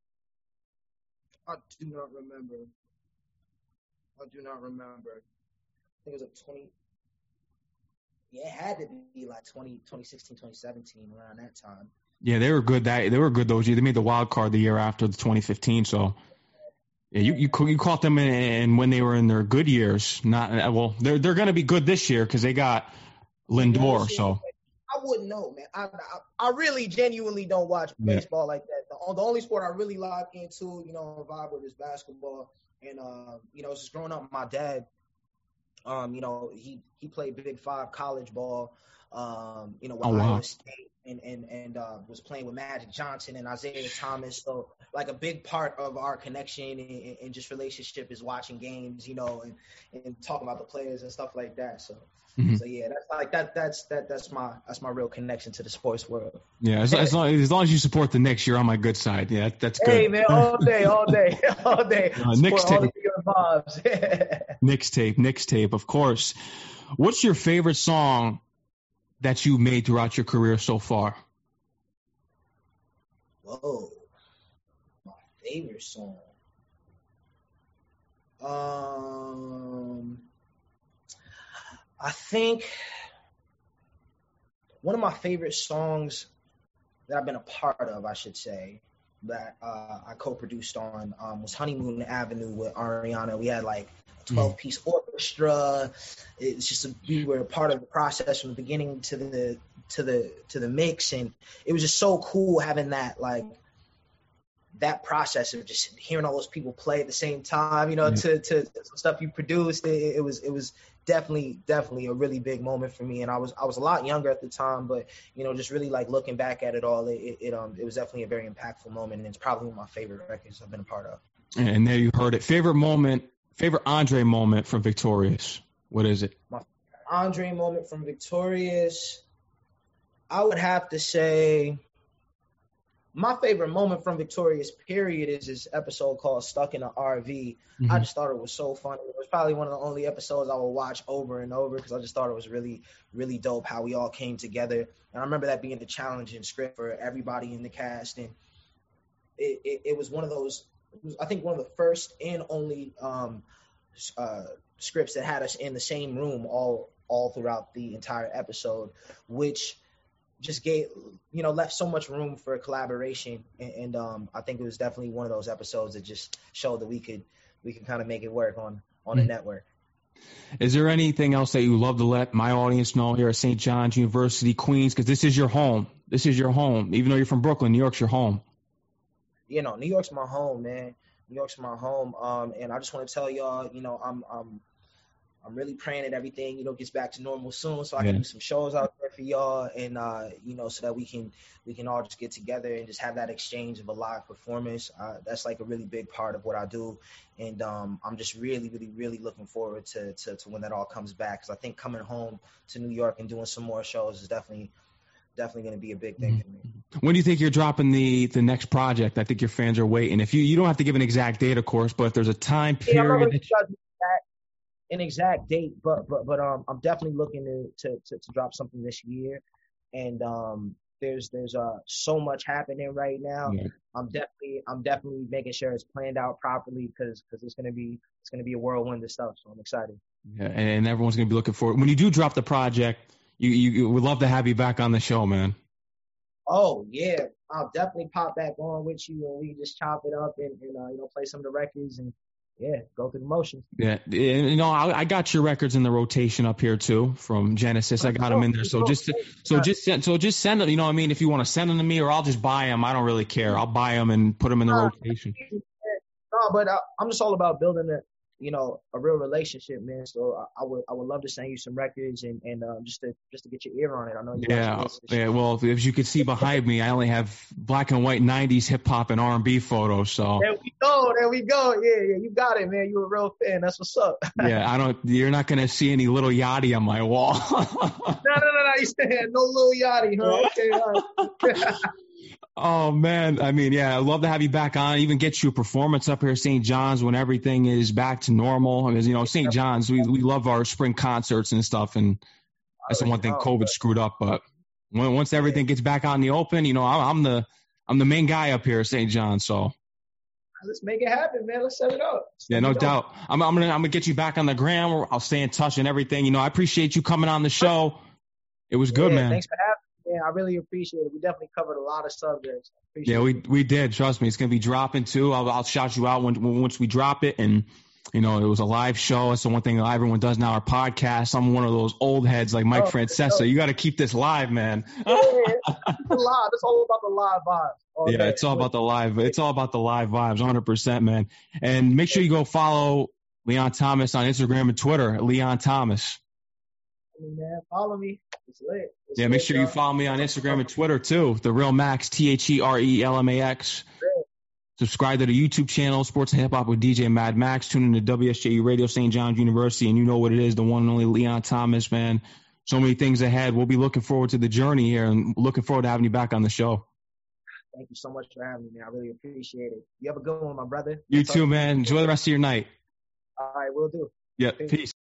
I do not remember. I do not remember. I think it was a twenty. Yeah, it had to be like twenty, twenty sixteen, twenty seventeen, around that time. Yeah, they were good. That they were good those years. They made the wild card the year after the twenty fifteen. So, yeah, you you you caught them in, in when they were in their good years. Not well, they're they're going to be good this year because they got Lindor. So I wouldn't know, man. I, I I really genuinely don't watch baseball yeah. like that. The, the only sport I really lock into, you know, vibe with is basketball. And uh, you know, just growing up, my dad. Um, you know, he, he played Big Five college ball, um, you know, with oh, Iowa wow. State and, and, and uh, was playing with Magic Johnson and Isaiah Thomas. So, like, a big part of our connection and, and just relationship is watching games, you know, and, and talking about the players and stuff like that. So, mm-hmm. so yeah, that's like that. That's that. That's my that's my real connection to the sports world. Yeah, as, as long as long as you support the Knicks, you're on my good side. Yeah, that's good. Hey man, all day, all day, all day. Uh, Knicks tape. vibes. Knicks tape, Knicks tape, of course. What's your favorite song that you made throughout your career so far? Whoa, my favorite song. Um, I think one of my favorite songs that I've been a part of, I should say, that uh, I co-produced on um, was Honeymoon Avenue with Ariana. We had like a twelve-piece mm. orchestra. It's just a, we were a part of the process from the beginning to the to the to the mix, and it was just so cool having that like that process of just hearing all those people play at the same time. You know, mm. to to some stuff you produced. It, it was it was. Definitely, definitely a really big moment for me, and I was I was a lot younger at the time, but you know, just really like looking back at it all, it, it, it um it was definitely a very impactful moment, and it's probably one of my favorite records I've been a part of. And there you heard it. Favorite moment, favorite Andre moment from Victorious. What is it? My Andre moment from Victorious, I would have to say. My favorite moment from Victorious, period, is this episode called Stuck in an R V. Mm-hmm. I just thought it was so funny. It was probably one of the only episodes I would watch over and over because I just thought it was really, really dope how we all came together. And I remember that being a challenging script for everybody in the cast. And it, it, it was one of those, it was, I think, one of the first and only um, uh, scripts that had us in the same room all all throughout the entire episode, which just gave, you know, left so much room for collaboration. And, and um, I think it was definitely one of those episodes that just showed that we could, we could kind of make it work on, on mm-hmm. the network. Is there anything else that you love to let my audience know here at Saint John's University, Queens? Because this is your home. This is your home. Even though you're from Brooklyn, New York's your home. You know, New York's my home, man. New York's my home. Um, and I just want to tell y'all, you know, I'm, I'm, I'm really praying that everything, you know, gets back to normal soon, so I can yeah. do some shows out there for y'all, and uh, you know, so that we can we can all just get together and just have that exchange of a live performance. Uh, that's like a really big part of what I do, and um, I'm just really, really, really looking forward to to, to when that all comes back. Because I think coming home to New York and doing some more shows is definitely definitely going to be a big thing mm-hmm. for me. When do you think you're dropping the the next project? I think your fans are waiting. If you you don't have to give an exact date, of course, but if there's a time period. Yeah, an exact date, but but but um, I'm definitely looking to, to to to drop something this year, and um, there's there's uh so much happening right now. Yeah. I'm definitely I'm definitely making sure it's planned out properly because because it's gonna be it's gonna be a whirlwind of stuff. So I'm excited. Yeah, and everyone's gonna be looking forward. When you do drop the project, you you, you would love to have you back on the show, man. Oh yeah, I'll definitely pop back on with you, and we just chop it up and, and uh, you know, play some of the records and. yeah, go through the motions. Yeah, you know, I, I got your records in the rotation up here too from Genesis. I got them in there. So just, so just, so just send them. You know what I mean? If you want to send them to me, or I'll just buy them. I don't really care. I'll buy them and put them in the rotation. No, but I, I'm just all about building a, you know, a real relationship, man. So I, I would, I would love to send you some records and and uh, just to just to get your ear on it. I know you. Yeah, yeah. Well, as you can see behind me, I only have black and white nineties hip hop and R and B photos. So there we go, there we go. Yeah, yeah, you got it, man. You're a real fan. That's what's up. Yeah, I don't. You're not gonna see any Little Yachty on my wall. no, no, no, no. You said no Lil Yachty, huh? Okay, all right. Oh man, I mean, yeah, I'd love to have you back on. Even get you a performance up here at Saint John's when everything is back to normal. Because you know, Saint John's, we we love our spring concerts and stuff, and that's the one thing COVID screwed up. But when, once everything gets back out in the open, you know, I'm, I'm the I'm the main guy up here at Saint John's. So let's make it happen, man. Let's set it up. Let's yeah, no doubt. I'm I'm gonna I'm gonna get you back on the gram. I'll stay in touch and everything. You know, I appreciate you coming on the show. It was good, yeah, man. Thanks for having me. Yeah, I really appreciate it. We definitely covered a lot of subjects. Yeah, we we did. Trust me, it's gonna be dropping too. I'll I'll shout you out when, when once we drop it. And you know, it was a live show. That's the one thing that everyone does now. Our podcast. I'm one of those old heads like Mike oh, Francesa. You got to keep this live, man. Yeah, it's live. It's all about the live vibes. All yeah, day. It's all about the live. It's all about the live vibes, one hundred percent, man. And make sure you go follow Leon Thomas on Instagram and Twitter. Leon Thomas. Man, follow me. It's lit. It's yeah, lit, make sure you follow me on Instagram and Twitter too. The Real Max, T H E R E L M A X. Subscribe to the YouTube channel, Sports and Hip Hop with D J Mad Max. Tune in to W S J U Radio, Saint John's University, and you know what it is, the one and only Leon Thomas, man. So many things ahead. We'll be looking forward to the journey here and looking forward to having you back on the show. Thank you so much for having me, man. I really appreciate it. You have a good one, my brother. You too, man. Enjoy the rest of your night. All right, will do. Yeah, peace. peace.